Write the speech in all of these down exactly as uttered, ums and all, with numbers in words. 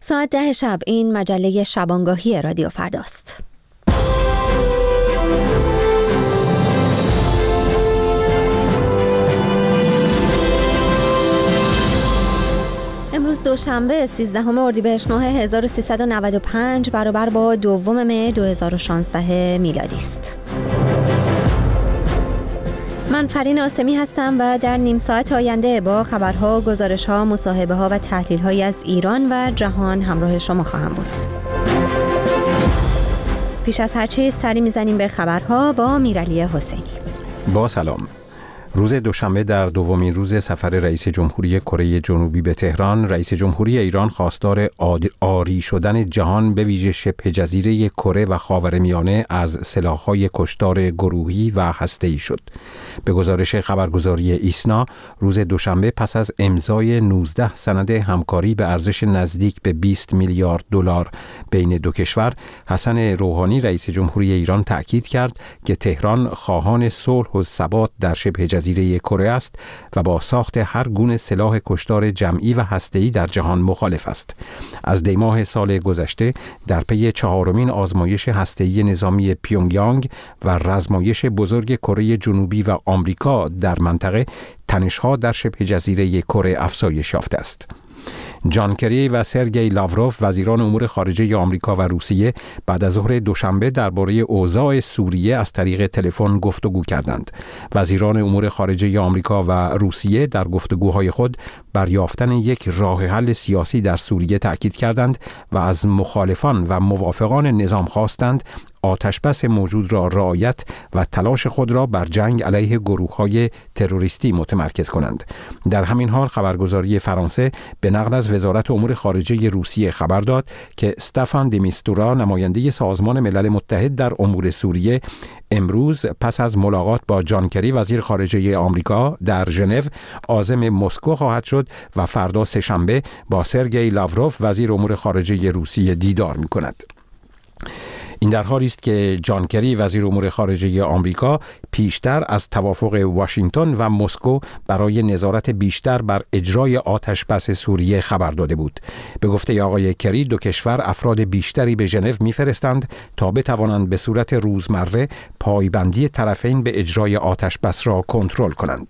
ساعت ده شب این مجله شبانگاهی رادیو فرداست. امروز دوشنبه سیزدهم اردیبهشت ماه هزار و سیصد و نود و پنج برابر با دوم مه دو هزار و شانزده میلادی است. من فرین آسمی هستم و در نیم ساعت آینده با خبرها، گزارش‌ها، مصاحبه‌ها و تحلیل‌هایی از ایران و جهان همراه شما خواهم بود. پیش از هر چیز سری میزنیم به خبرها با میرعلی حسینی. با سلام. روز دوشنبه در دومین روز سفر رئیس جمهوری کره جنوبی به تهران، رئیس جمهوری ایران خواستار عاری شدن جهان به ویژه شبه جزیره کره و خاورمیانه از سلاح‌های کشتار گروهی و هسته‌ای شد. به گزارش خبرگزاری ایسنا، روز دوشنبه پس از امضای نوزده سند همکاری به ارزش نزدیک به بیست میلیارد دلار بین دو کشور، حسن روحانی رئیس جمهوری ایران تأکید کرد که تهران خواهان صلح و ثبات در شبه جزیره کره است و با ساخت هر گونه سلاح کشتار جمعی و هسته‌ای در جهان مخالف است. از دی ماه سال گذشته در پی چهارمین آزمایش هسته‌ای نظامی پیونگیانگ و رزمایش بزرگ کره جنوبی و آمریکا در منطقه، تنش‌ها در شبه جزیره کره افزایش یافته است. جان کری و سرگئی لاوروف وزیران امور خارجه آمریکا و روسیه بعد از ظهر دوشنبه درباره اوضاع سوریه از طریق تلفن گفتگو کردند. وزیران امور خارجه آمریکا و روسیه در گفتگوهای خود بر یافتن یک راه حل سیاسی در سوریه تأکید کردند و از مخالفان و موافقان نظام خواستند آتشبس موجود را رعایت و تلاش خود را بر جنگ علیه گروه‌های تروریستی متمرکز کنند. در همین حال خبرگزاری فرانسه به نقل از وزارت امور خارجه روسیه خبر داد که استفان دی میستورا، نماینده سازمان ملل متحد در امور سوریه، امروز پس از ملاقات با جان کری وزیر خارجه آمریکا در ژنو عازم مسکو خواهد شد و فردا سه‌شنبه با سرگئی لاوروف وزیر امور خارجه روسیه دیدار می‌کند. این در حالی است که جان کری وزیر امور خارجه آمریکا پیشتر از توافق واشنگتن و مسکو برای نظارت بیشتر بر اجرای آتشبس سوریه خبر داده بود. به گفته آقای کری، دو کشور افراد بیشتری به ژنو می‌فرستند تا بتوانند به صورت روزمره پایبندی طرفین به اجرای آتشبس را کنترل کنند.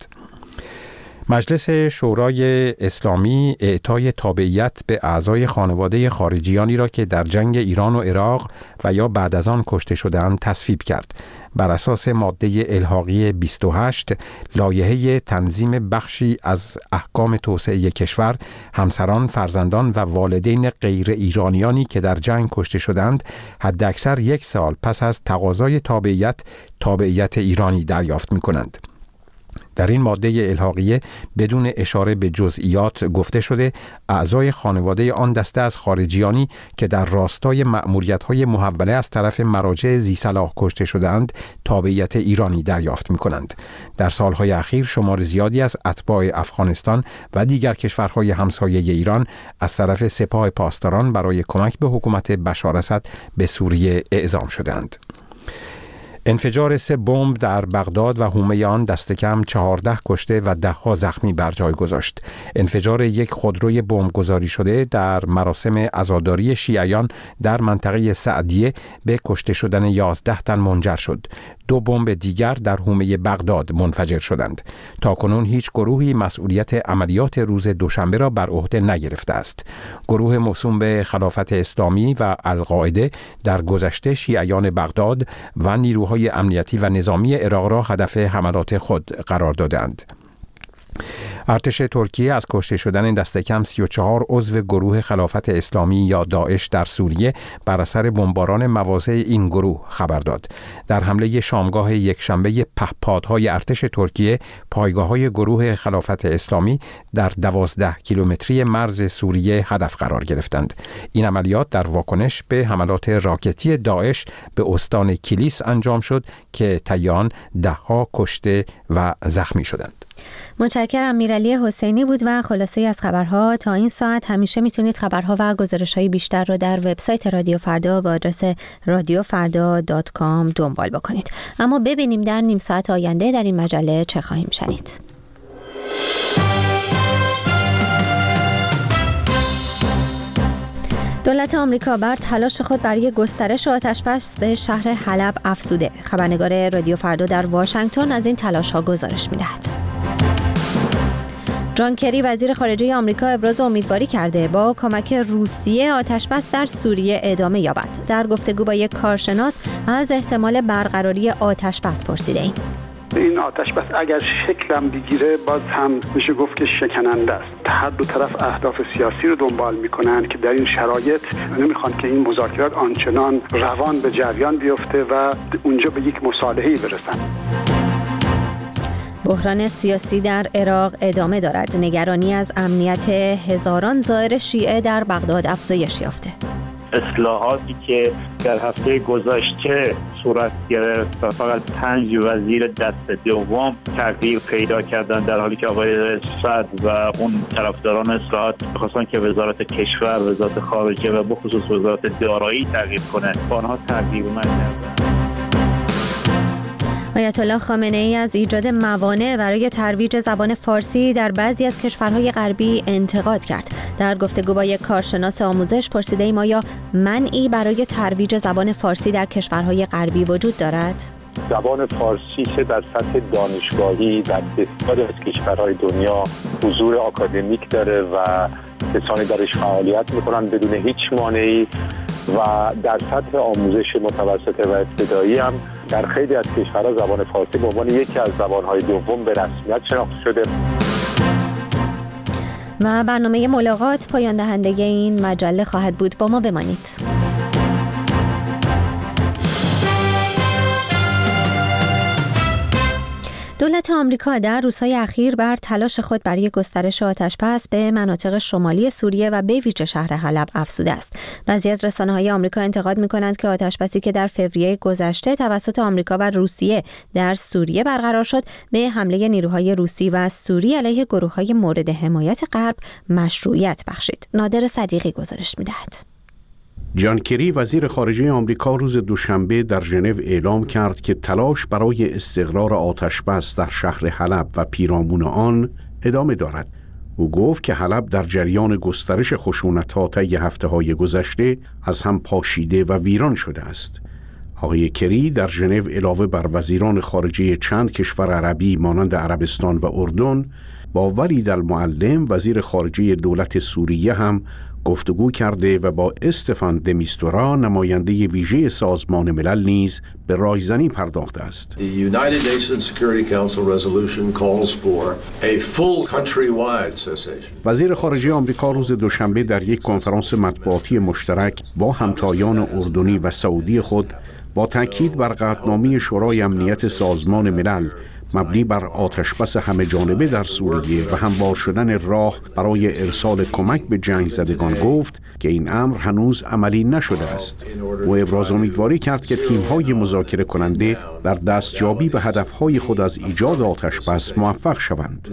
مجلس شورای اسلامی اعطای تابعیت به اعضای خانواده خارجیانی را که در جنگ ایران و عراق و یا بعد از آن کشته شدند تصویب کرد. بر اساس ماده الحاقی بیست و هشت، لایحه تنظیم بخشی از احکام توسعه کشور، همسران، فرزندان و والدین غیر ایرانیانی که در جنگ کشته شدند حداکثر یک سال پس از تقاضای تابعیت تابعیت ایرانی دریافت می‌کنند. در این ماده الحاقیه بدون اشاره به جزئیات گفته شده اعضای خانواده آن دسته از خارجیانی که در راستای مأموریت‌های محوله از طرف مراجع ذی‌صلاح کشته شده‌اند تابعیت ایرانی دریافت می‌کنند. در سالهای اخیر شمار زیادی از اتباع افغانستان و دیگر کشورهای همسایه ایران از طرف سپاه پاسداران برای کمک به حکومت بشار اسد به سوریه اعزام شدند. انفجار سه بمب در بغداد و حومه آن دست کم چهارده کشته و ده ها زخمی بر جای گذاشت. انفجار یک خودروی بمب گذاری شده در مراسم عزاداری شیعیان در منطقه سعدیه به کشته شدن یازده تن منجر شد. دو بمب دیگر در حومه بغداد منفجر شدند. تاکنون هیچ گروهی مسئولیت عملیات روز دوشنبه را بر عهده نگرفته است. گروه موسوم به خلافت اسلامی و القاعده در گذشته شیعیان بغداد و نیروهای امنیتی و نظامی عراق را هدف حملات خود قرار دادند. ارتش ترکیه از کشته شدن دست کم سی و چهار عضو گروه خلافت اسلامی یا داعش در سوریه بر اثر بمباران مواضع این گروه خبر داد. در حمله شامگاه یکشنبه پهپادهای ارتش ترکیه، پایگاه‌های گروه خلافت اسلامی در دوازده کیلومتری مرز سوریه هدف قرار گرفتند. این عملیات در واکنش به حملات راکتی داعش به استان کلیس انجام شد که طیان ده‌ها کشته و زخمی شدند. متشکرم. میرعلی حسینی بود و خلاصه از خبرها تا این ساعت. همیشه میتونید خبرها و گزارش‌های بیشتر رو در وبسایت رادیو فردا با آدرس رادیو فردا دات کام دنبال بکنید. اما ببینیم در نیم ساعت آینده در این مجله چه خواهیم شنید. دولت آمریکا بر تلاش خود برای گسترش آتش‌بس به شهر حلب افزوده. خبرنگار رادیو فردا در واشنگتن از این تلاش‌ها گزارش می‌دهد. جان کری وزیر خارجه آمریکا ابراز امیدواری کرده با کمک روسیه آتش‌بس در سوریه ادامه یابد. در گفتگو با یک کارشناس از احتمال برقراری آتش‌بس پرسیده‌ایم. این آتش‌بس اگر شکلم بگیره باز هم میشه گفت که شکننده است. هر دو طرف اهداف سیاسی رو دنبال میکنن که در این شرایط نمیخوان که این مذاکرات آنچنان روان به جریان بیفته و اونجا به یک مصالحه‌ای برسن. بحران سیاسی در عراق ادامه دارد. نگرانی از امنیت هزاران زائر شیعه در بغداد افزایش یافته. اصلاحاتی که در هفته گذشته صورت گرفت و فقط پنج وزیر دست دوم تغییر پیدا کردن، در حالی که آقای صدر و اون طرفداران اصلاحات می‌خواستن که وزارت کشور، وزارت خارجه و بخصوص وزارت دارایی تغییر کنه، آنها تغییر نکردن. آیت الله خامنه ای از ایجاد موانع برای ترویج زبان فارسی در بعضی از کشورهای غربی انتقاد کرد. در گفتگو با یک کارشناس آموزش پرسیده‌ایم آیا منعی برای ترویج زبان فارسی در کشورهای غربی وجود دارد؟ زبان فارسی چه در سطح دانشگاهی در بسیاری از کشورهای دنیا حضور آکادمیک داره و کسانی درش فعالیت میکنن بدون هیچ مانعی و در سطح آموزش متوسطه و ابتدایی هم در خیلی از کشورها زبان فارسی به عنوان یکی از زبانهای دوم به رسمیت شناخته شده. و برنامه ملاقات پایان دهنده این مجله خواهد بود. با ما بمانید. دولت آمریکا در روزهای اخیر بر تلاش خود برای گسترش آتش‌بس به مناطق شمالی سوریه و به ویژه شهر حلب افزوده است. بعضی از رسانه‌های آمریکا انتقاد می‌کنند که آتش‌بسی که در فوریه گذشته توسط آمریکا و روسیه در سوریه برقرار شد، به حمله نیروهای روسی و سوری علیه گروه‌های مورد حمایت غرب مشروعیت بخشید. نادر صدیقی گزارش می‌دهد. جان کری وزیر خارجه آمریکا روز دوشنبه در ژنو اعلام کرد که تلاش برای استقرار آتش‌بس در شهر حلب و پیرامون آن ادامه دارد. او گفت که حلب در جریان گسترش خشونت‌ها طی هفته‌های گذشته از هم پاشیده و ویران شده است. آقای کری در ژنو علاوه بر وزیران خارجه چند کشور عربی مانند عربستان و اردن با ولید المعلم وزیر خارجه دولت سوریه هم گفتگو کرده و با استفان د میستورا نماینده ویژه سازمان ملل نیز به رایزنی پرداخته است. The United Nations Security Council resolution calls for a full countrywide cessation. وزیر خارجه آمریکا روز دوشنبه در یک کنفرانس مطبوعاتی مشترک با همتایان اردنی و سعودی خود با تاکید بر قطعنامه شورای امنیت سازمان ملل مبنی بر آتش‌بس همه جانبه در سوریه و هموار شدن راه برای ارسال کمک به جنگ زدگان گفت که این امر هنوز عملی نشده است. او ابراز امیدواری کرد که تیم‌های مذاکره کننده در دستیابی به هدف‌های خود از ایجاد آتش‌بس موفق شوند.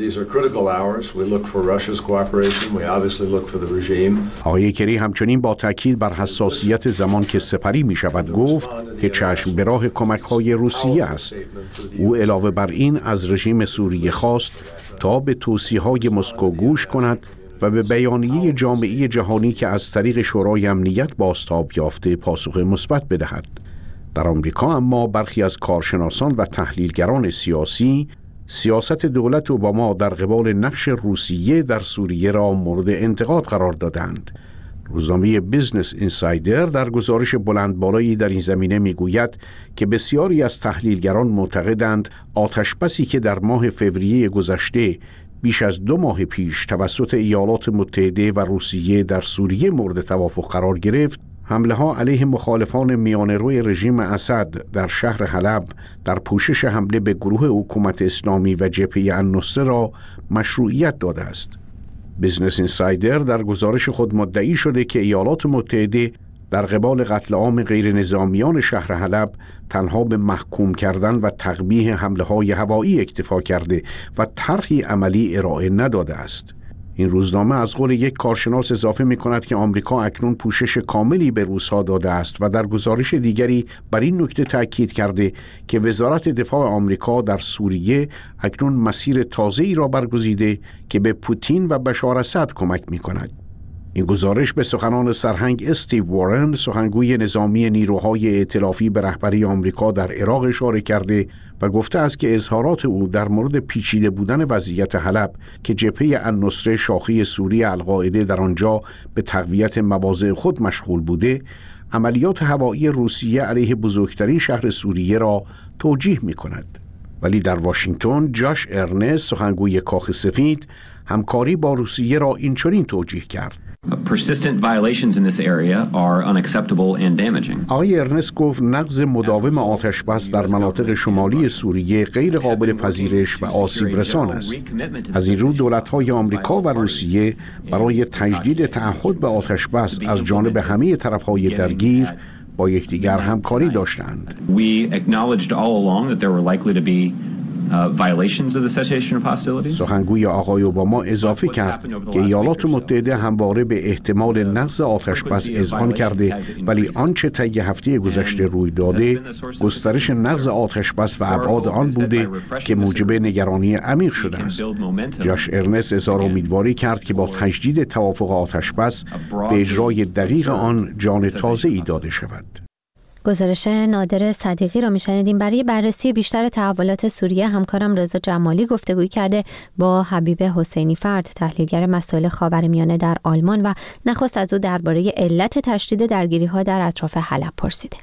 آقای کری همچنین با تاکید بر حساسیت زمان که سپری می‌شود گفت که چشم به راه کمک‌های روسیه است. او علاوه بر این از رژیم سوریه خواست تا به توصیه‌های مسکو گوش کند و به بیانیه جامعه جهانی که از طریق شورای امنیت بازتاب یافته پاسخ مثبت بدهد. در آمریکا اما برخی از کارشناسان و تحلیلگران سیاسی سیاست دولت اوباما در قبال نقش روسیه در سوریه را مورد انتقاد قرار دادند. روزنامه بیزنس اینسایدر در گزارش بلند بالایی در این زمینه میگوید که بسیاری از تحلیلگران معتقدند آتش‌بسی که در ماه فوریه گذشته بیش از دو ماه پیش توسط ایالات متحده و روسیه در سوریه مورد توافق قرار گرفت، حمله ها علیه مخالفان میانه‌روی رژیم اسد در شهر حلب در پوشش حمله به گروه حکومت اسلامی و جبهه النصره را مشروعیت داده است. بیزنس اینسایدر در گزارش خود مدعی شده که ایالات متحده در قبال قتل عام غیر نظامیان شهر حلب تنها به محکوم کردن و تقبیح حمله های هوایی اکتفا کرده و طرحی عملی ارائه نداده است. این روزنامه از قول یک کارشناس اضافه می کند که آمریکا اکنون پوشش کاملی به روس‌ها داده است و در گزارش دیگری بر این نکته تاکید کرده که وزارت دفاع آمریکا در سوریه اکنون مسیر تازه‌ای را برگزیده که به پوتین و بشار اسد کمک می کند. این گزارش به سخنان سرهنگ استیو وارن، سخنگوی نظامی نیروهای ائتلافی به رهبری آمریکا در عراق اشاره کرده و گفته است که اظهارات او در مورد پیچیده بودن وضعیت حلب که جبهه النصره شاخه سوری القاعده در آنجا به تقویت مواضع خود مشغول بوده، عملیات هوایی روسیه علیه بزرگترین شهر سوریه را توجیه می‌کند. ولی در واشنگتن جاش ارنست، سخنگوی کاخ سفید، همکاری با روسیه را اینچنین توجیه کرد. Persistent violations in this area are unacceptable and damaging. آقای ارنست گفت نقض مداوم آتشبس در مناطق شمالی سوریه غیر قابل پذیرش و آسیب رسان است. از این رو دولت‌های آمریکا و روسیه برای تجدید تعهد به آتشبس از جانب همه طرف‌های درگیر با یکدیگر همکاری داشتند. We acknowledged all along that there were likely to be Uh, violations of the cessation of hostilities. سخنگوی آقای اوباما اضافه کرد که ایالات متحده همواره به احتمال نقض آتشبس اذعان کرده، ولی آنچه طی هفته گذشته روی داده گسترش نقض آتشبس و ابعاد آن بوده که موجب نگرانی عمیق شده است. جاش ارنست اظهار امیدواری کرد که با تجدید توافق آتشبس به اجرای دقیق آن جان تازه‌ای داده شود. گزارش نادر صدیقی را میشنیدیم. برای بررسی بیشتر تحولات سوریه همکارم رضا جمالی گفتگوی کرده با حبیب حسینی فرد، تحلیلگر مسائل خاورمیانه در آلمان، و نخست از او درباره علت تشدید درگیری‌ها در اطراف حلب پرسیده.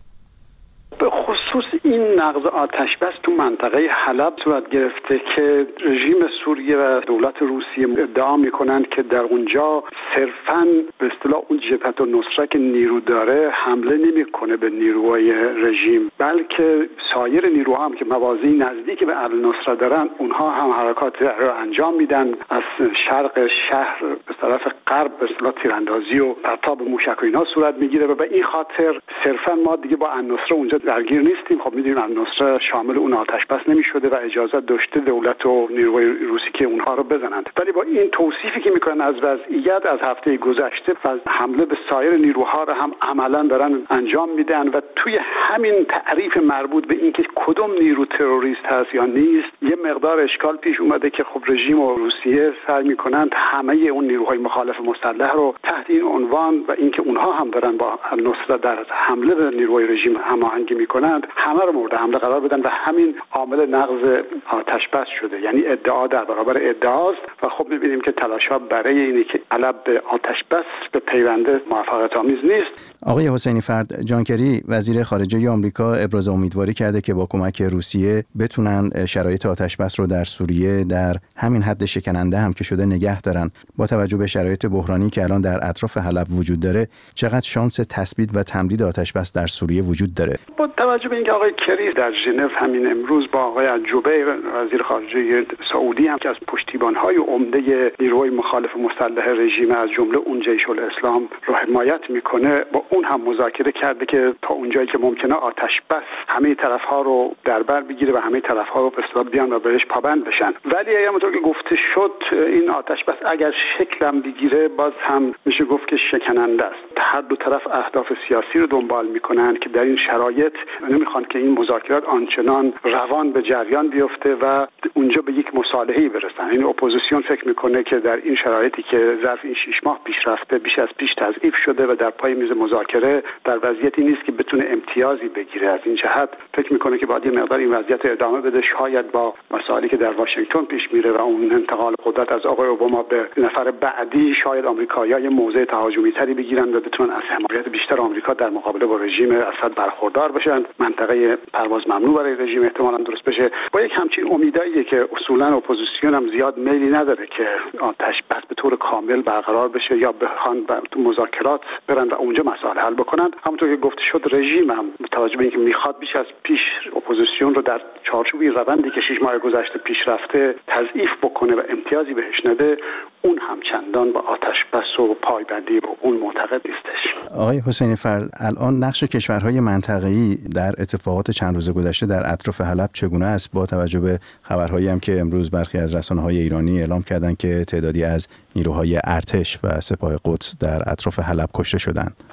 به خصوص این نقض آتشبس تو منطقه حلب صورت گرفته که رژیم سوریه و دولت روسیه ادعا میکنند که در اونجا صرفاً به اصطلاح اون جبهه النصره که نیرو داره حمله نمیکنه به نیروهای رژیم، بلکه سایر نیروها هم که مواضعی نزدیک به النصره دارن اونها هم حرکات رو انجام میدن. از شرق شهر به طرف غرب به اصطلاح تیراندازی و پرتاب موشک و اینا صورت میگیره و به این خاطر صرفاً ما دیگه با النصره اونجا درگیر نیستیم. خب میدونیم النصره شامل اون آتشبس نمیشده و اجازه داشته دولت و نیروهای روسی که اونها رو بزنند، ولی با این توصیفی که میکنن از وضعیت از هفته گذشته و حمله به سایر نیروها رو هم عملا دارن انجام میدن و توی همین تعریف مربوط به اینکه کدوم نیرو تروریست هست یا نیست یه مقدار اشکال پیش اومده که خب رژیم و روسیه سعی میکنند همه اون نیروهای مخالف مسلح رو تحت این عنوان و اینکه اونها هم دارن با النصره در حمله به نیروهای رژیم هماهنگی میکنند همه رو مورد حمله قرار بدن و همین عامل نقض آتشبس شده. یعنی ادعا در برابر ادعاست و خب میبینیم که تلاش‌ها برای اینه که علب به آتشبس به پیونده موفقیت آمیز نیست. آقای حسینی فرد، جان کری وزیر خارجه آمریکا ابراز امیدواری کرده که با کمک روسیه بتونن شرایط آتشبس رو در سوریه در همین حد شکننده هم که شده نگه دارن. با توجه به شرایط بحرانی که الان در اطراف حلب وجود داره، چقدر شانس تثبیت و تمدید آتشبس در سوریه وجود داره؟ با توجه به اینکه آقای کری در ژنو همین امروز با آقای الجبیر وزیر خارجه سعودی هم که از پشتیبان‌های عمده نیروهای مخالف مسلح رژیم از جمله اون جیش الاسلام رو حمایت میکنه، با اون هم مذاکره کرده که تا اونجایی که ممکنه آتشبس همه طرف‌ها رو در بر بگیره و همه طرف‌ها رو به اصطلاح بیان و بهش پابند بشن. ولی همونطور که گفته شد این آتشبس اگر شکلم بگیره باز هم میشه گفت که شکننده است. هر دو طرف اهداف سیاسی رو دنبال میکنن که در این شرایط نمیخوان که این مذاکرات آنچنان روان به جریان بیفته و اونجا به یک مصالحه‌ای برسن. این اپوزیسیون فکر میکنه که در این شرایطی که ظرف این شش ماه پیش رفته بیش از پیش تضعیف شده و در پای میز مذاکره در وضعیتی نیست که بتونه امتیازی بگیره. از این جهت فکر میکنه که باید یه مقدار این وضعیت ادامه بده، شاید با مسائلی که در واشنگتن پیش میره و اون انتقال قدرت از آقای اوباما به نفر بعدی، شاید آمریکایی‌ها یه موضع تهاجمی تری بگیرن و بتونن از حمایت بیشتر آمریکا در مقابله با رژیم اسد برخوردار بشن. منطقه پرواز ممنوع برای رژیم احتمالاً درست بشه. با یک همچین امیدایی که اصولاً اپوزیسیون هم زیاد میلی نداره که آتشبس به طور کامل برقرار بشه یا بخوان تو مذاکرات برن و اونجا مسائل حل بکنن. همونطور که گفته شد رژیم هم متوجه به اینکه میخواد بیش از پیش اپوزیسیون رو در چارچوب روندی که شش ماه گذشته پیش رفته تضعیف بکنه و امتیازی بهش نده، اون هم چندان با آتشبس و پایبندی با اون معتقد نیستش. آقای حسینی فرد، الان نقش کشورهای منطقه‌ای در اتفاقات چند روز گذشته در اطراف حلب چگونه است، با توجه به خبرهایی هم که امروز برخی از رسانه‌های ایرانی اعلام کردند که تعدادی از نیروهای ارتش و سپاه قدس در اطراف حلب کشته شدند؟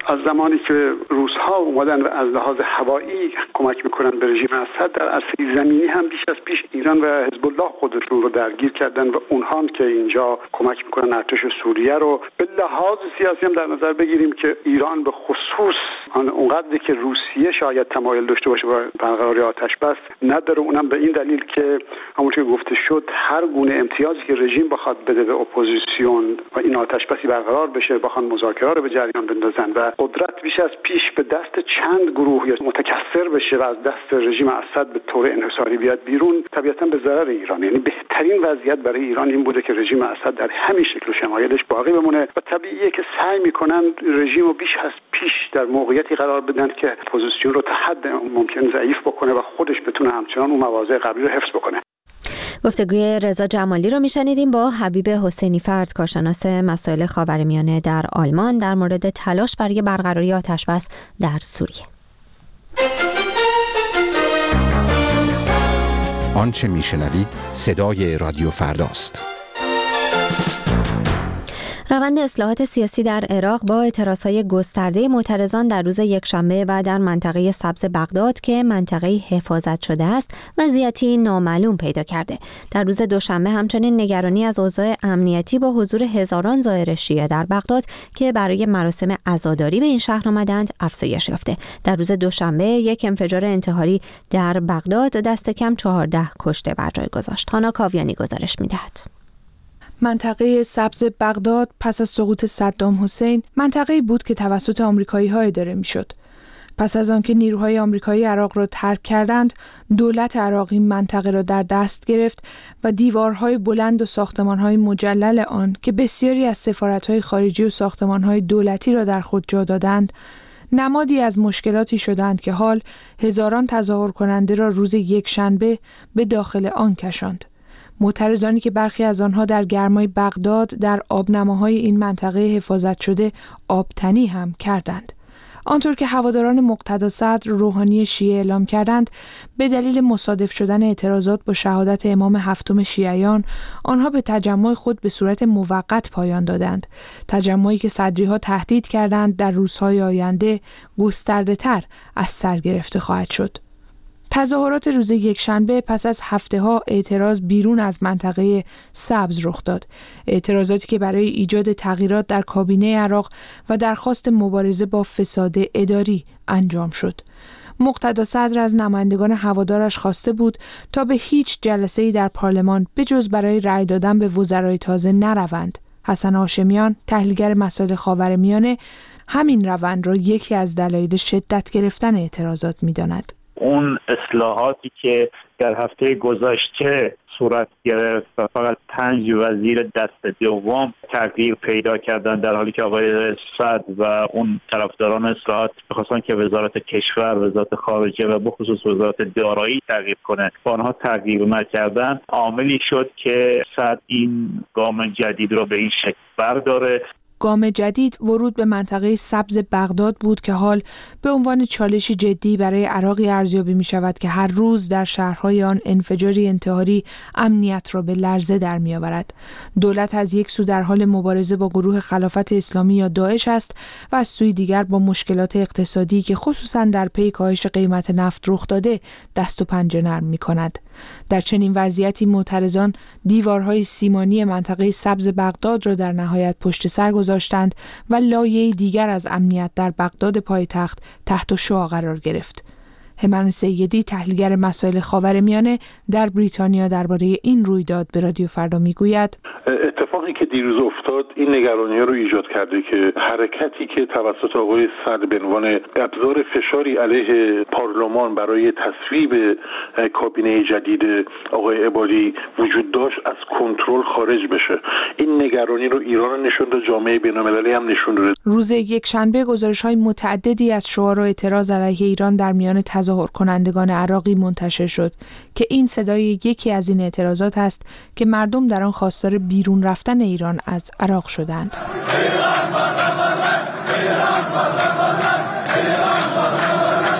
از زمانی که روس‌ها اومدن و از لحاظ هوایی کمک میکنن به رژیم اسد، در عرصه زمینی هم بیش از پیش ایران و حزب الله خودشون رو درگیر کردن و اونها که اینجا کمک میکنن ارتش سوریه رو. به لحاظ سیاسی هم در نظر بگیریم که ایران به خصوص اونقدری که روسیه شاید تمایل داشته باشه با برقراری آتش بس نداره، اونم به این دلیل که همونطور که گفته شد هر گونه امتیازی که رژیم بخواد بده به اپوزیسیون و این آتش بسی برقرار بشه، بخوان مذاکره رو به جریان بندازن و قدرت بیش از پیش به دست چند گروه یا متکثر بشه و از دست رژیم اسد به طور انحصاری بیاد بیرون، طبیعتاً به ضرر ایران. یعنی بهترین وضعیت برای ایران این بوده که رژیم اسد در همین شکل و شمایلش باقی بمونه و طبیعیه که سعی میکنن رژیم رو بیش از پیش در موقعیتی قرار بدن که اپوزیسیون رو تا حد ممکن ضعیف بکنه و خودش بتونه همچنان اون مواضع قبلی رو حفظ بکنه. گفتگوی رضا جمالی رو میشنیدیم با حبیب حسینی فرد، کارشناس مسائل خاورمیانه در آلمان، در مورد تلاش برای برقراری آتش‌بس در سوریه. آنچه میشنوید صدای رادیو فرداست. روند اصلاحات سیاسی در عراق با اعتراضهای گسترده معترضان در روز یکشنبه و در منطقه سبز بغداد که منطقه حفاظت شده است وضعیتی نامعلوم پیدا کرده. در روز دوشنبه همچنین نگرانی از اوضاع امنیتی با حضور هزاران زائر شیعه در بغداد که برای مراسم عزاداری به این شهر آمدند افزایش یافته. در روز دوشنبه یک انفجار انتحاری در بغداد دست کم چهارده کشته بر جای گذاشت. هانا کاویانی گزارش می‌دهد. منطقه سبز بغداد پس از سقوط صدام حسین منطقه‌ای بود که توسط آمریکایی‌ها اداره می‌شد. پس از آنکه نیروهای آمریکایی عراق را ترک کردند، دولت عراق این منطقه را در دست گرفت و دیوارهای بلند و ساختمان‌های مجلل آن که بسیاری از سفارت‌های خارجی و ساختمان‌های دولتی را در خود جا دادند، نمادی از مشکلاتی شدند که حال هزاران تظاهر کننده را روز یکشنبه به داخل آن کشاند. معترضانی که برخی از آنها در گرمای بغداد در آبنماهای این منطقه حفاظت شده آبتنی هم کردند. آنطور که هواداران مقتدا صدر روحانی شیعه اعلام کردند، به دلیل مصادف شدن اعتراضات با شهادت امام هفتم شیعیان، آنها به تجمع خود به صورت موقت پایان دادند. تجمعی که صدریها تهدید کردند در روزهای آینده گسترده‌تر از سر گرفته خواهد شد. تظاهرات روز یکشنبه پس از هفته‌ها اعتراض بیرون از منطقه سبز رخ داد. اعتراضاتی که برای ایجاد تغییرات در کابینه عراق و درخواست مبارزه با فساد اداری انجام شد. مقتدا صدر از نمایندگان هوادارش خواسته بود تا به هیچ جلسه‌ای در پارلمان به جز برای رأی دادن به وزرای تازه نروند. حسن هاشمیان، تحلیلگر مسائل خاورمیانه، همین روند را یکی از دلایل شدت گرفتن اعتراضات می‌داند. اون اصلاحاتی که در هفته گذشته صورت گرفت و فقط پنج وزیر دست دوم تغییر پیدا کردن، در حالی که آقای صدر و اون طرفداران اصلاحات می‌خواستن که وزارت کشور، وزارت خارجه و بخصوص وزارت دارایی تغییر کنه، با آنها تغییر نکردن، عاملی شد که صدر این گام جدید رو به این شکل برداره. گام جدید ورود به منطقه سبز بغداد بود که حال به عنوان چالشی جدی برای عراقی ارزیابی می شود که هر روز در شهرهای آن انفجاری انتحاری امنیت را به لرزه در می آورد. دولت از یک سو در حال مبارزه با گروه خلافت اسلامی یا داعش است و از سوی دیگر با مشکلات اقتصادی که خصوصا در پی کاهش قیمت نفت رخ داده دست و پنجه نرم می کند. در چنین وضعیتی معترضان دیوارهای سیمانی منطقه سبز بغداد را در نهایت پشت سر گذاشتند و لایه‌ای دیگر از امنیت در بغداد پایتخت تحت شعاع قرار گرفت. همان سیدی، تحلیلگر مسائل خاورمیانه در بریتانیا، درباره این رویداد به رادیو فردا میگوید: اتفاقی که دیروز افتاد این نگرانی رو ایجاد کرده که حرکتی که توسط آقای صدر به عنوان ابزار فشاری علیه پارلمان برای تصویب کابینه جدید آقای عبادی وجود داشت از کنترل خارج بشه. این نگرانی رو ایران نشون داد، جامعه بین‌المللی هم نشون داد. روز یکشنبه گزارش‌های متعددی از شعار و اعتراض علیه ایران در میان تظاهر کنندگان عراقی منتشر شد که این صدای یکی از این اعتراضات است که مردم در آن خواستار بیرون رفتن ایران از عراق شدند. در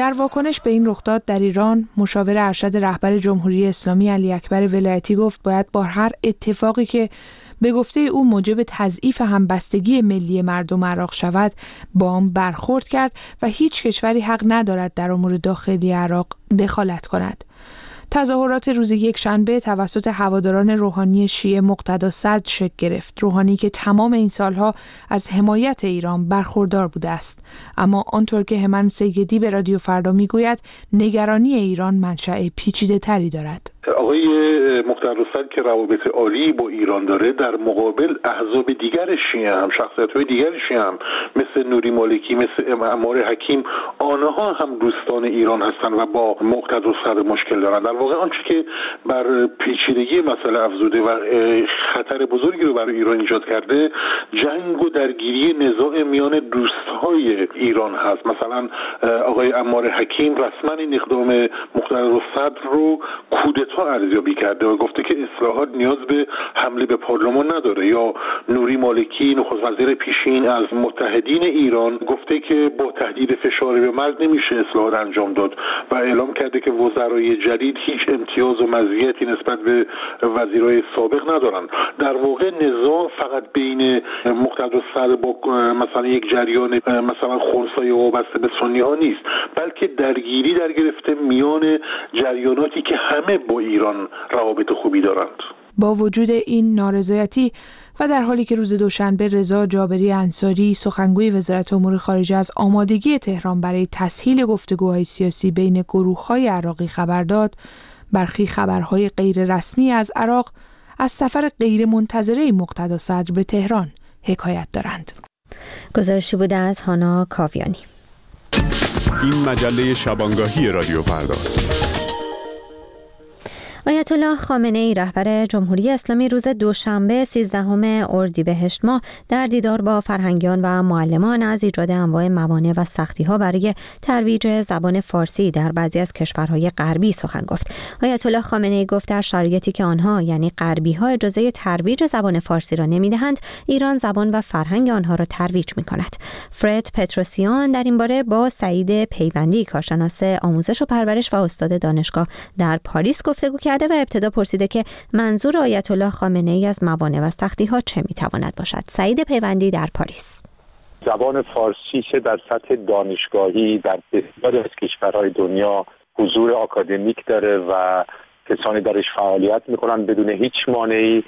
در واکنش به این رخداد در ایران، مشاور ارشد رهبر جمهوری اسلامی علی اکبر ولایتی گفت باید با هر اتفاقی که به گفته او موجب تضعیف همبستگی ملی مردم عراق شود با آن برخورد کرد و هیچ کشوری حق ندارد در امور داخلی عراق دخالت کند. تظاهرات روز یک شنبه توسط هواداران روحانی شیعه مقتدا صدر شکل گرفت. روحانی که تمام این سالها از حمایت ایران برخوردار بوده است، اما آنطور که همان سیدی به رادیو فردا میگوید نگرانی ایران منشأ پیچیده تری دارد. آقای مقتدا صدر که روابط عالی با ایران داره، در مقابل احزاب دیگر شیعه هم، شخصیت‌های دیگر شیعه هم مثل نوری مالکی، مثل عمار حکیم، آنها هم دوستان ایران هستند و با مقتدا صدر مشکل دارند. در واقع آنچه که بر پیچیدگی مسئله افزوده و خطر بزرگی رو برای ایران ایجاد کرده، جنگ و درگیری نزاع میان دوستهای ایران هست. مثلا آقای عمار حکیم رسما این اقدام مقتدا صدر رو کودتا ارزیابی کرده و گفته که اصلاحات نیاز به حمله به پارلمان نداره. یا نوری مالکی نخست وزیر پیشین از متحدین ایران گفته که با تهدید فشار به مرگ نمیشه اصلاحات انجام داد و اعلام کرده که وزرای جدید هیچ امتیاز و مزیتی نسبت به وزیرای سابق ندارن. در واقع نزاع فقط بین مقتدا صدر با مثلا یک جریان مثلا خنثی وابسته به سنی ها نیست، بلکه درگیری در گرفته میان جریاناتی که همه با ایران روابط خوبی دارند. با وجود این نارضایتی و در حالی که روز دوشنبه رضا جابری انصاری سخنگوی وزارت امور خارجه از آمادگی تهران برای تسهیل گفتگوهای سیاسی بین گروه‌های عراقی خبر داد، برخی خبرهای غیر رسمی از عراق از سفر غیر منتظره مقتدا صدر به تهران حکایت دارند. گزارشی بوده از هانا کاویانی. این مجله شبانگاهی رادیو فرداست. آیت الله خامنه ای رهبر جمهوری اسلامی روز دوشنبه سیزدهم اردیبهشت ماه در دیدار با فرهنگیان و معلمان از ایجاد انواع موانع و سختی‌ها برای ترویج زبان فارسی در بعضی از کشورهای غربی سخن گفت. آیت الله خامنه ای گفت در شرایطی که آنها یعنی غربی‌ها اجازه ترویج زبان فارسی را نمی‌دهند، ایران زبان و فرهنگ آنها را ترویج می‌کند. فرد پتروسیان در این باره با سعید پیوندی کارشناس آموزش و پرورش و استاد دانشگاه در پاریس گفتگو کرد و ابتدا پرسیده که منظور آیت الله خامنه ای از موانع و سختی‌ها چه می‌تواند باشد. سعید پیوندی در پاریس: زبان فارسی چه در سطح دانشگاهی در بسیاری از کشورهای دنیا حضور آکادمیک داره و کسانی درش فعالیت میکنن بدون هیچ مانعی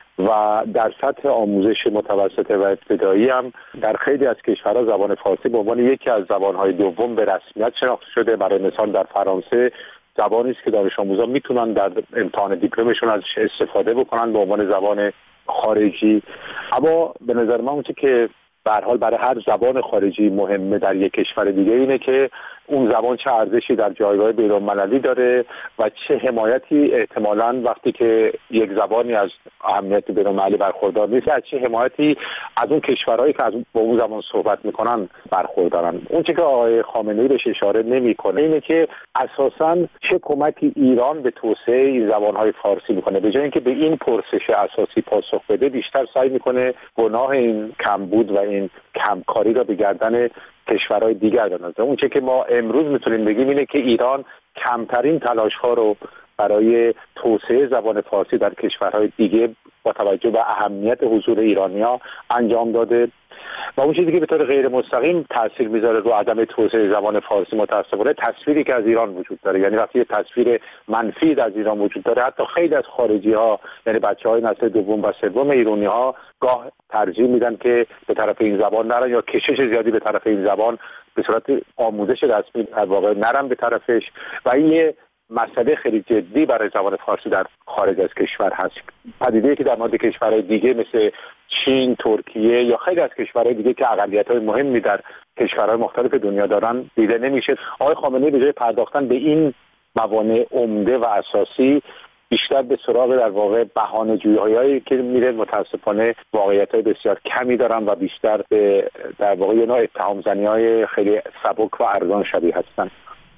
و در سطح آموزش متوسطه و ابتدایی هم در خیلی از کشورها زبان فارسی به عنوان یکی از زبانهای دوم به رسمیت شناخته شده. برای مثال در فرانسه زبانی است که دانش آموزان میتونن در امتحان دیپلمشون ازش استفاده بکنن به عنوان زبان خارجی. اما به نظر من اونچه که به هر حال برای هر زبان خارجی مهمه در یک کشور دیگه اینه که اون زبان چه ارزشی در جایگاه بین‌المللی داره و چه حمایتی احتمالاً وقتی که یک زبانی از اهمیت بین‌المللی برخوردار نیست، از چه حمایتی از اون کشورهایی که از با اون زبان صحبت میکنن برخوردارن. اون چیزی که آقای خامنه‌ای بهش اشاره نمیکنه اینه که اساساً چه کمکی ایران به توسعه این زبان‌های فارسی میکنه. به جای اینکه به این پرسش اساسی پاسخ بده، بیشتر سعی میکنه گناه این کمبود و این کمکاری را به گردن کشورهای دیگر بندازه. اون چه که ما امروز میتونیم بگیم اینه که ایران کمترین تلاش‌ها رو برای توسعه زبان فارسی در کشورهای دیگه با توجه به اهمیت حضور ایرانی‌ها انجام داده و اون چیزی که به طور غیر مستقیم تاثیر میذاره رو عدم توسعه زبان فارسی متأسفانه تصویری که از ایران وجود داره. یعنی وقتی یه تصویر منفی از ایران وجود داره، حتی خیلی از خارجی‌ها یعنی بچه‌های نسل دوم و سوم ایرانی‌ها گاه ترجیح میدن که به طرف این زبان نرن یا کشش زیادی به طرف این زبان به صورت آموزش رسمی در واقع نرن به طرفش و این یه مسئله خیلی جدی برای زبان فارسی در خارج از کشور هست. پدیده‌ای که در مورد کشورهای دیگه مثل چین، ترکیه یا خیلی از کشورهای دیگه که اقلیت‌های مهمی در کشورهای مختلف دنیا دارن دیده نمیشه. آقای خامنه‌ای به جای پرداختن به این موانع عمده و اساسی بیشتر به سراغ در واقع بهانه‌جویی‌هایی که میره متاسفانه واقعیت‌های بسیار کمی دارن و بیشتر به در واقع یه نوع اتهام‌زنی‌های خیلی سبک و ارزان شبیه هستن.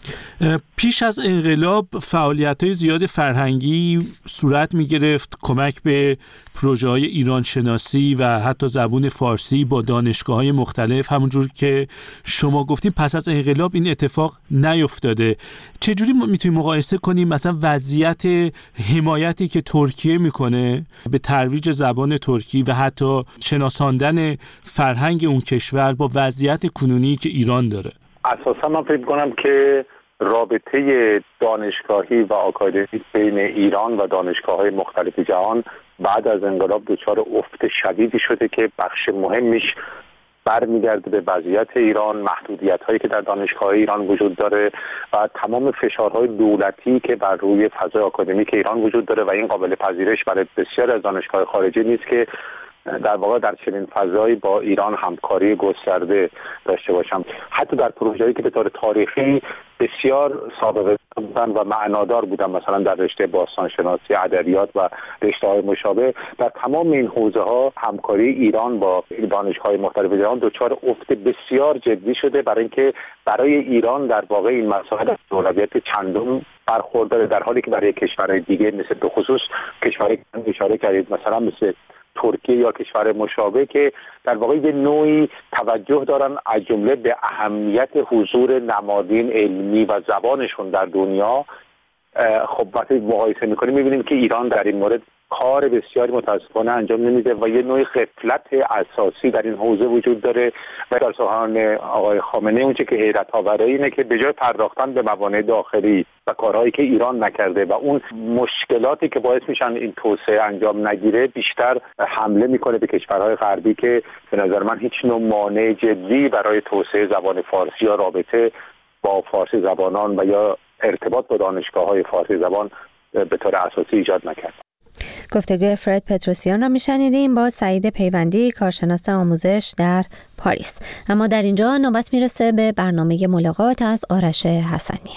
پیش از انقلاب فعالیت‌های زیاد فرهنگی صورت می‌گرفت، کمک به پروژه‌های ایران شناسی و حتی زبان فارسی با دانشگاه‌های مختلف. همونجور که شما گفتیم پس از انقلاب این اتفاق نیفتاده. چجوری میتونیم مقایسه کنیم مثلا وضعیت حمایتی که ترکیه میکنه به ترویج زبان ترکی و حتی شناساندن فرهنگ اون کشور با وضعیت کنونی که ایران داره؟ اساسا من فکر کنم که رابطه دانشگاهی و آکادمیک بین ایران و دانشگاه‌های مختلف جهان بعد از انقلاب دچار افت شدیدی شده که بخش مهمیش برمیگرده به وضعیت ایران، محدودیت‌هایی که در دانشگاه ایران وجود داره و تمام فشارهای دولتی که بر روی فضای آکادمیک ایران وجود داره و این قابل پذیرش برای بسیار از دانشگاه خارجی نیست که در واقع در چنین فضایی با ایران همکاری گسترده داشته باشم. حتی در پروژه‌ای که به طور تاریخی بسیار سابقه بودن و معنادار بودن، مثلا در رشته باستانشناسی، ادبیات و رشته‌های مشابه، در تمام این حوزه‌ها همکاری ایران با دانشگاه‌های مختلف جهان دچار افت بسیار جدی شده، برای اینکه برای ایران در واقع این مسائل از اولویت چندم برخورداره، در حالی که برای کشورهای دیگه مثل به خصوص کشورهایی که اشاره کردید مثلا مثل ترکیه یا کشور مشابه که در واقع یه نوعی توجه دارن از جمله به اهمیت حضور نمادین علمی و زبانشون در دنیا، خب وقتی مقایسه میکنیم میبینیم که ایران در این مورد کار بسیاری متاسفانه انجام نمیده و یه نوعی غفلت اساسی در این حوزه وجود داره و در سخنان آقای خامنه‌ای اونچه که حیرت آوره اینه که به جای پرداختن به موانع داخلی و کارهایی که ایران نکرده و اون مشکلاتی که باعث میشن این توسعه انجام نگیره بیشتر حمله میکنه به کشورهای غربی که به نظر من هیچ نوع مانع جدی برای توسعه زبان فارسی یا رابطه با فارسی زبانان و یا ارتباط با دانشگاه‌های فارسی زبان به طور اساسی ایجاد نکرد. گفتگوی فرد پتروسیان را میشنیدیم با سعید پیوندی، کارشناس آموزش در پاریس. اما در اینجا نوبت میرسه به برنامه ملاقات از آرش حسنی.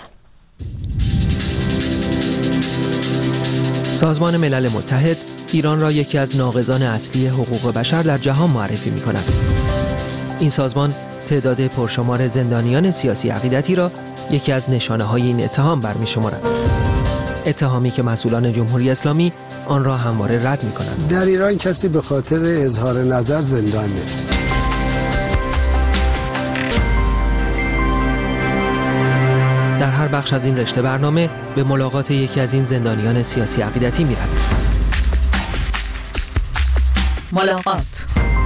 سازمان ملل متحد ایران را یکی از ناقضان اصلی حقوق بشر در جهان معرفی می‌کند. این سازمان تعداد پرشمار زندانیان سیاسی عقیدتی را یکی از نشانه‌های این اتهام برمی‌شمارد. اتهامی که مسئولان جمهوری اسلامی آن را همواره رد می‌کنند. در ایران کسی به خاطر اظهار نظر زندان نیست. در هر بخش از این رشته برنامه به ملاقات یکی از این زندانیان سیاسی عقیدتی می‌رویم. ملاقات.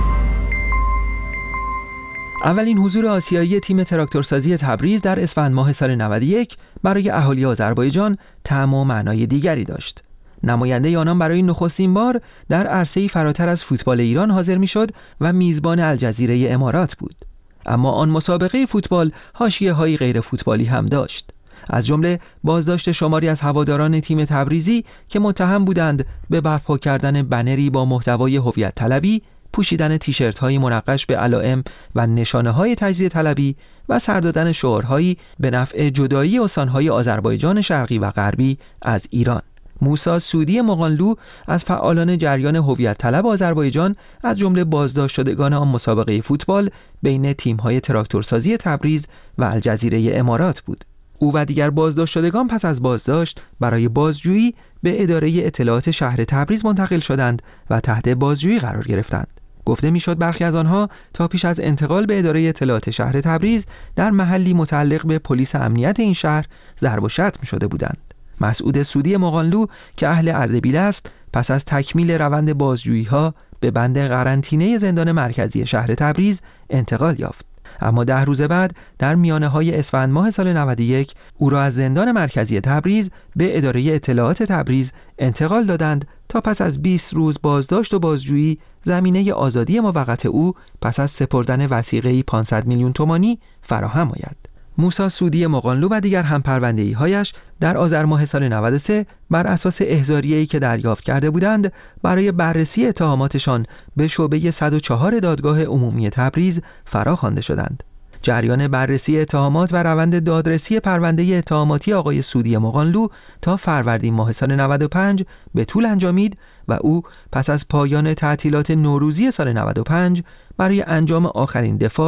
اولین حضور آسیایی تیم تراکتورسازی تبریز در اسفند ماه سال نود و یک برای اهالی آذربایجان طعم و معنای دیگری داشت. نماینده آنان برای نخستین بار در عرصه‌ای فراتر از فوتبال ایران حاضر می‌شد و میزبان الجزیره امارات بود. اما آن مسابقه فوتبال حاشیه‌های غیر فوتبالی هم داشت. از جمله بازداشت شماری از هواداران تیم تبریزی که متهم بودند به برپا کردن بنری با محتوای هویت طلبی، پوشیدن تیشرت‌های منقش به علائم و نشانه‌های تجزیه طلبی و سر دادن شعارهایی به نفع جدایی استان‌های آذربایجان شرقی و غربی از ایران. موسی سودی مقانلو از فعالان جریان هویت طلب آذربایجان از جمله بازداشت شدگان آن مسابقه فوتبال بین تیم‌های تراکتورسازی تبریز و الجزیره امارات بود. او و دیگر بازداشت شدگان پس از بازداشت برای بازجویی به اداره اطلاعات شهر تبریز منتقل شدند و تحت بازجویی قرار گرفتند. گفته میشد برخی از آنها تا پیش از انتقال به اداره اطلاعات شهر تبریز در محلی متعلق به پلیس امنیت این شهر ضرب و شتم شده بودند. مسعود سودی مقانلو که اهل اردبیل است پس از تکمیل روند بازجویی‌ها به بند قرنطینه زندان مرکزی شهر تبریز انتقال یافت. اما ده روز بعد در میانه‌های اسفند ماه سال نود و یک او را از زندان مرکزی تبریز به اداره اطلاعات تبریز انتقال دادند تا پس از بیست روز بازداشت و بازجویی زمینه آزادی موقت او پس از سپردن وثیقه‌ای پانصد میلیون تومانی فراهم آید. موسی سودی مقانلو و دیگر همپرونده‌ای‌هایش در آذر ماه سال نود و سه بر اساس احضاریه‌ای که دریافت کرده بودند برای بررسی اتهاماتشان به شعبه صد و چهار دادگاه عمومی تبریز فراخوانده شدند. جریان بررسی اتهامات و روند دادرسی پرونده اتهاماتی آقای سودی مقانلو تا فروردین ماه سال نود و پنج به طول انجامید و او پس از پایان تعطیلات نوروزی سال نود و پنج برای انجام آخرین دفاع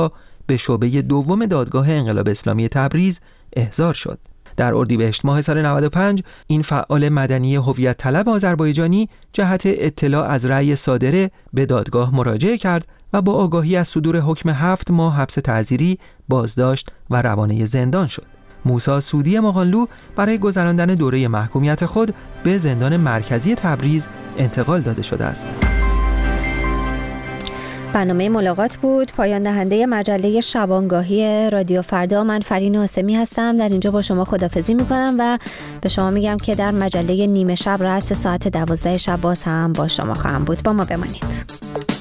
به شعبه دوم دادگاه انقلاب اسلامی تبریز احضار شد. در اردیبهشت ماه سال نود و پنج این فعال مدنی هویت طلب آذربایجانی جهت اطلاع از رأی صادره به دادگاه مراجعه کرد و با آگاهی از صدور حکم هفت ماه حبس تعزیری بازداشت و روانه زندان شد. موسی سودی مغانلو برای گذراندن دوره محکومیت خود به زندان مرکزی تبریز انتقال داده شده است. برنامه ملاقات بود پایان دهنده مجله شبانگاهی رادیو فردا. من فرین حاسمی هستم، در اینجا با شما خداحافظی میکنم و به شما میگم که در مجله نیمه شب رأس ساعت دوازده شب باز هم با شما خواهم بود. با ما بمانید.